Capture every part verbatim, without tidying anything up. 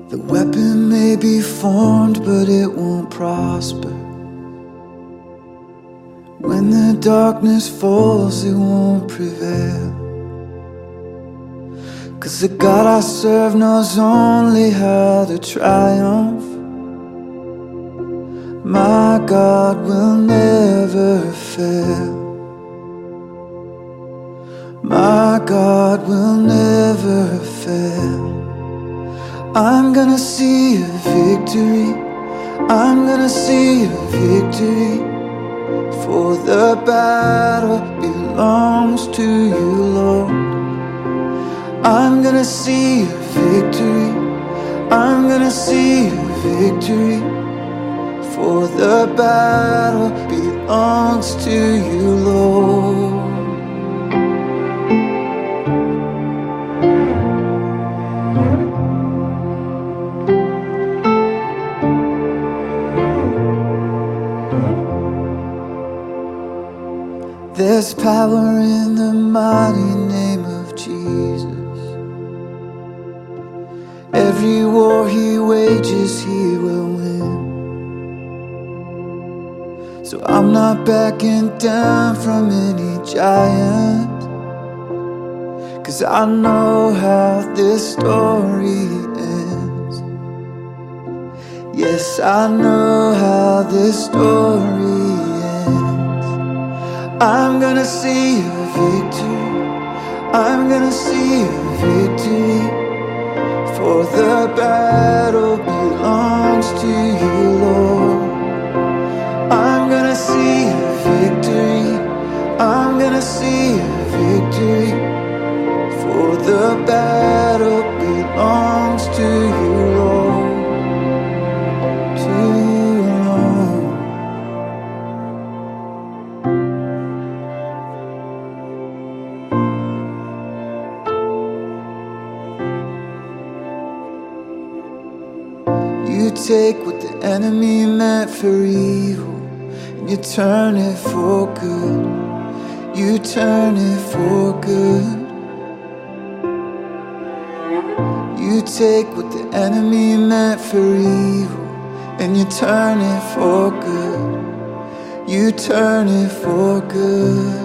The weapon may be formed, but it won't prosper. When the darkness falls, it won't prevail. 'Cause the God I serve knows only how to triumph. My God will never fail. My God will never fail. I'm gonna see a victory. I'm gonna see a victory. For the battle belongs to you, Lord. I'm gonna see a victory. I'm gonna see a victory. For the battle belongs to you, Lord. There's power in the mighty name of Jesus. Every war he wages, he will win. So I'm not backing down from any giant, 'cause I know how this story ends. Yes, I know how this story ends. I'm gonna see a victory. I'm gonna see a victory. For the battle belongs to you, Lord. I'm gonna see a victory. I'm gonna see a victory. For the battle belongs to you, Lord. To you alone. You take what the enemy meant for evil, and you turn it for good. You turn it for good. You take what the enemy meant for evil, and you turn it for good. You turn it for good.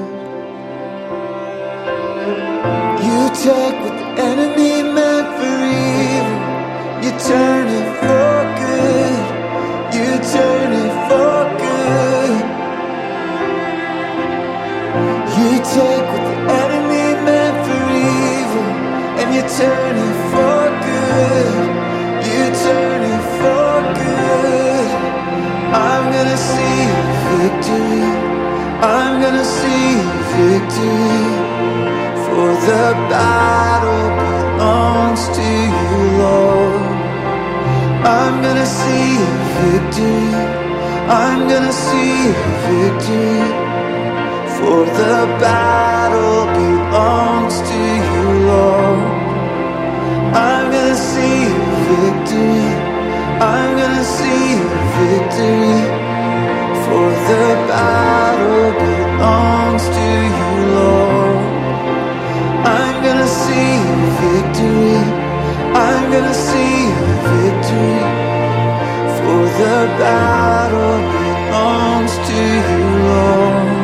You take what the enemy meant for evil, you turn it for good. You turn it for good. You take what the enemy meant for evil, and you turn it for good. You turn it for good. I'm gonna see a victory. I'm gonna see a victory. For the battle belongs to you, Lord. I'm gonna see a victory. I'm gonna see a victory. For the battle belongs to you, Lord. I'm gonna see a victory. I'm gonna see a victory. For the battle belongs to you, Lord. I'm gonna see a victory. I'm gonna see a victory. For the battle belongs to you, Lord.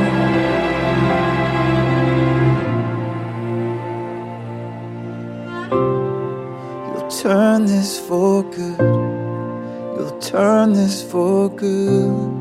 You'll turn this for good. You'll turn this for good.